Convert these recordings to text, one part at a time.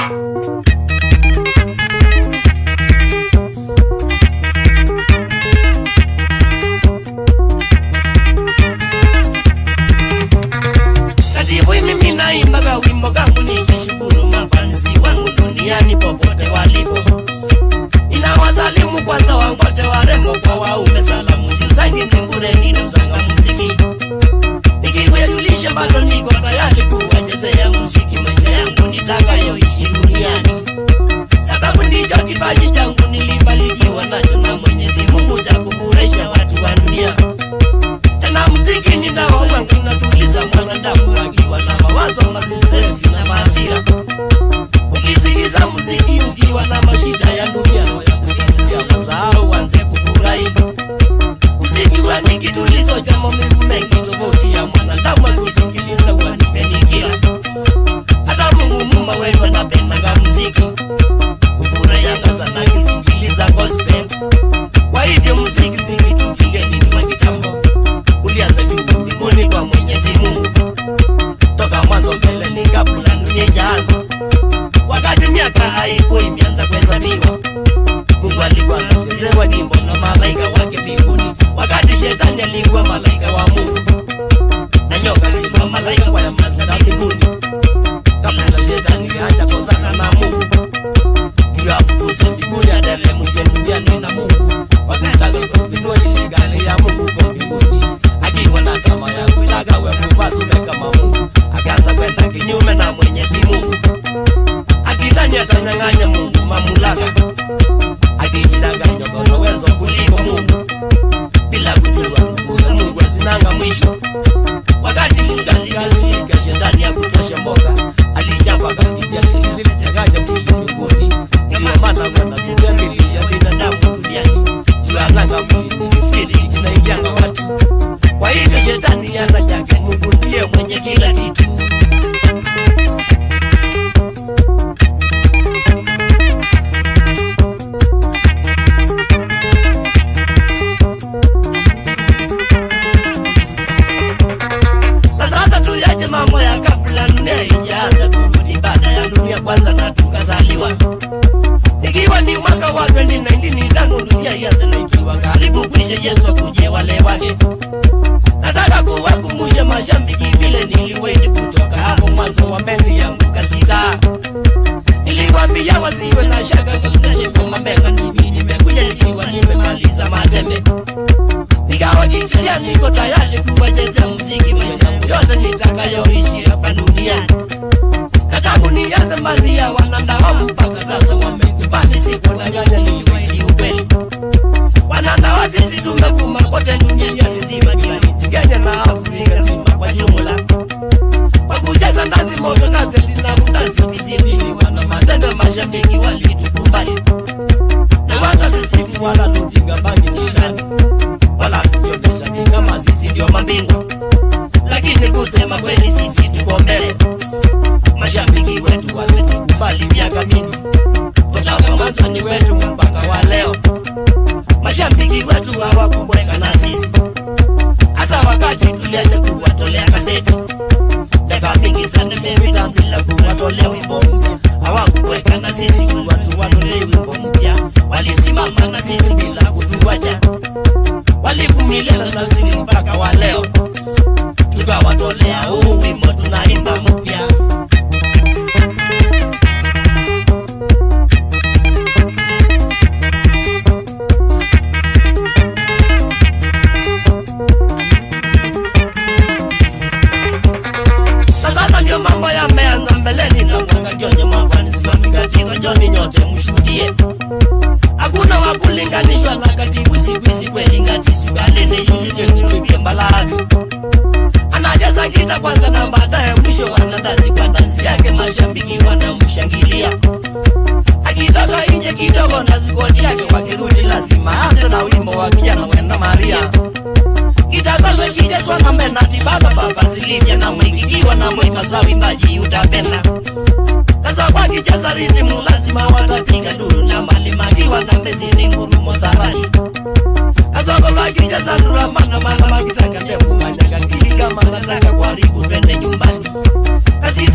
Mimi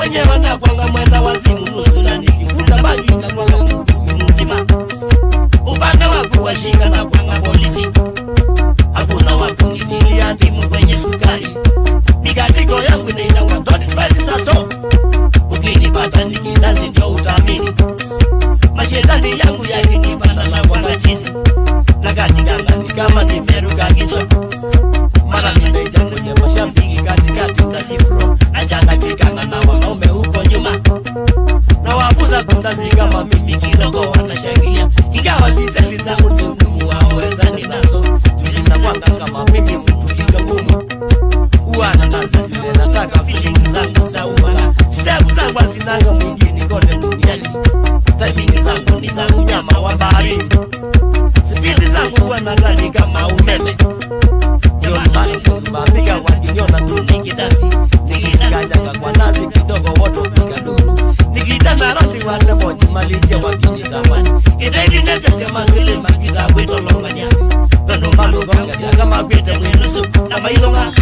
mwenyewe na kwanga mwenda wazimu nusu na nikifuta bangi na kwanga mtu mzima. Upande wangu washika na kwanga polisi. Hakuna watu nitilia ndimu kwenye sukari. Mikatiko yangu inaitangwa Don't Fight Sato. Ukinipata nikidansi ndio utamini. Mashetani yangu yakinipata na kwanga chizi. Na katikanga ni kama nimeruka kichwa. Mara ninaita kwenye mashambiki katikati ndazifro. Ajanda kikanga na wanaume huko nyuma. Na wafuza kundanzi kama mimi kidogo wanashangilia. Ingawa ziteli zangu ni ngumu waweza ninazo. Juzina mwanga kama mimi mtu kikagumu. Uwana nanza vile nataka feeling zangu za umana. Step zangu azinanga mwingine kote duniani. Timing zangu ni za mnyama wa baharini. Sipindi zangu wanadani kama umeme. Ndio mbali kumbabiga wakiniona tu nikidansi. Nikiziganyanga kwa nazi kidogo woto piga duru. Nikitana roti wale moji malizia wakinitamani. Kitaidi nese jema zile makita wito longa nyami. Pendo malu gonga kama kwete mwenusu na mailonga.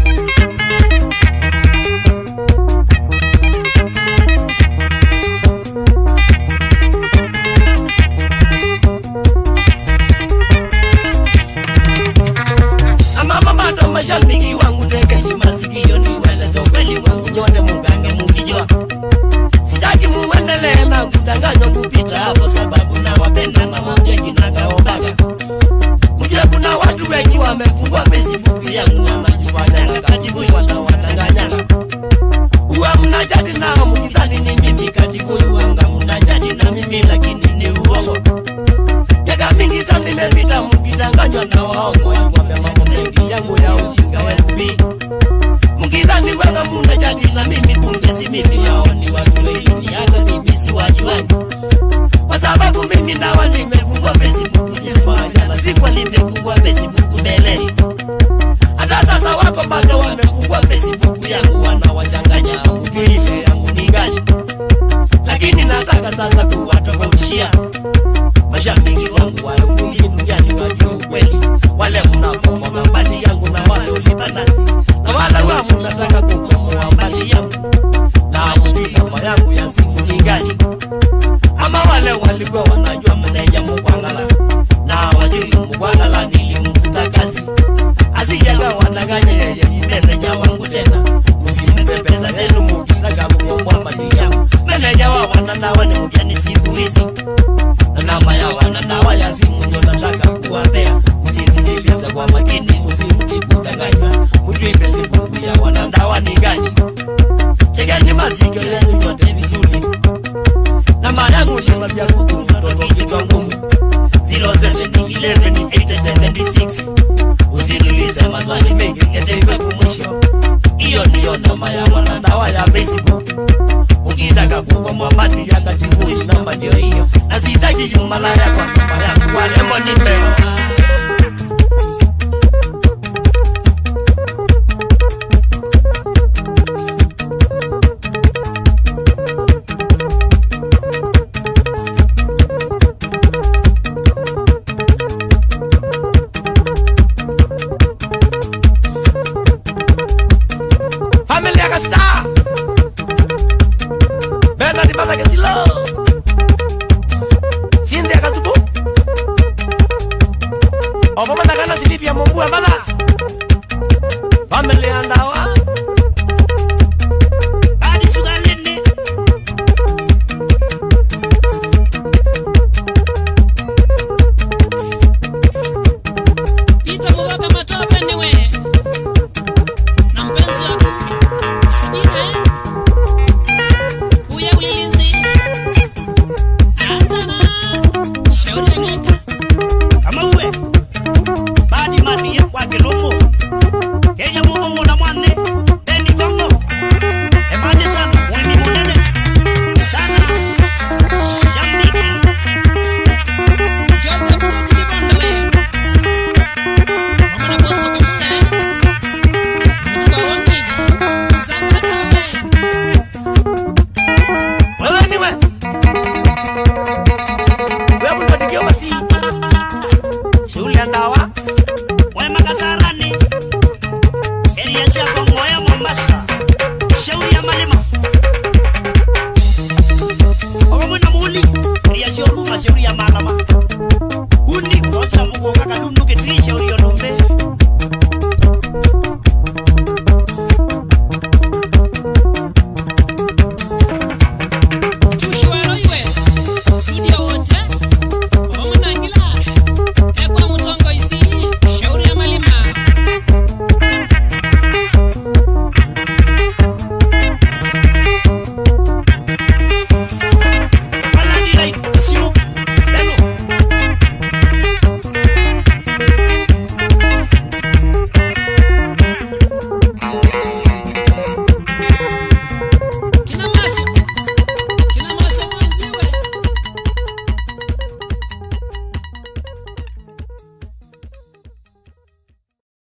Mashabiki wangu tekeni masikio ni weleza ukweli wangu nyote mugange mukijua. Sitaki muendelee na kudanganywa kupita hapo sababu na wapenda na mwambia kinaga obaga. Mjue kuna watu wengi wamefungua Facebook yangu wanajifanya na katibu wanawadanganyanga. Uwa mnajadi nao mkidhani ni mimi katibu wanga mnajadi na mimi lakini ni uongo. Miaka mingi sana nimepita mkidanganywa na waongo yakwambia mambo mengi yangu ya ujinga wa FB. Mkidhani wanga mnajadi na mimi kumbe si mimi yao ni watu wengine hata mimi si wajuani. Kwa sababu mimi nawa nimefungua Facebook jana sikuwa nimefungua Facebook mbele. Hata sasa wako bado wamefungua Facebook yangu wanawachanganya mjui ile yangu ni gani. Lakini nataka sasa kuwatofautishia mashabiki wangu wa ufungi duniani wajue ukweli. Wale mnakomoa mbali yangu na wale ulipanasi. Na wale wa mnataka kukomoa mbali yangu na mjui namba yangu ya simu ni gani. Ama wale walikuwa wanajua meneja Mkwangala na wajui Mkwangala nilimfuta kazi. Asijaga wanaganya yeye ni meneja wangu tena. Usimpe pesa zenu mkitaka kukomoa mbali yangu. Meneja wa wananawa ni mgeni siku hizi. Na namba ya wananawa ya simu ndio nataka kuwapea. Mjisikilize kwa makini msirudi kudanganywa. Mjui Facebook ya wanandawa ni gani. Chekeni masikio yenu yote vizuri. Namba yangu ni mapya kuku mtoto kichwa ngumu 0711-876. Usiniulize maswali mengi ete ipepo mwisho. Iyo ndiyo namba ya wanandawa ya Facebook. Ukitaka kukomoa mbali ya katibu namba ndio hiyo. Na sitaki jumalaya kwa namba yangu warembo nipewa. Familia Gasta Bernard di Bazagazilo Cindy Akazubu mashauri ya malama. Uni kosa mugo kaka